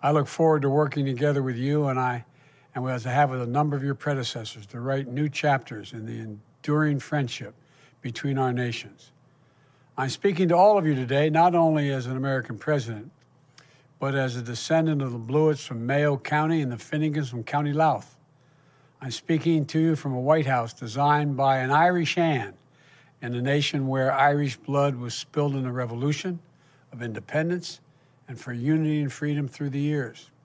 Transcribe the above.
I look forward to working together with you and as I have with a number of your predecessors, to write new chapters in the enduring friendship between our nations. I'm speaking to all of you today, not only as an American president, but as a descendant of the Blewitts from Mayo County and the Finnegans from County Louth. I'm speaking to you from a White House designed by an Irish hand in a nation where Irish blood was spilled in the Revolution of Independence and for unity and freedom through the years.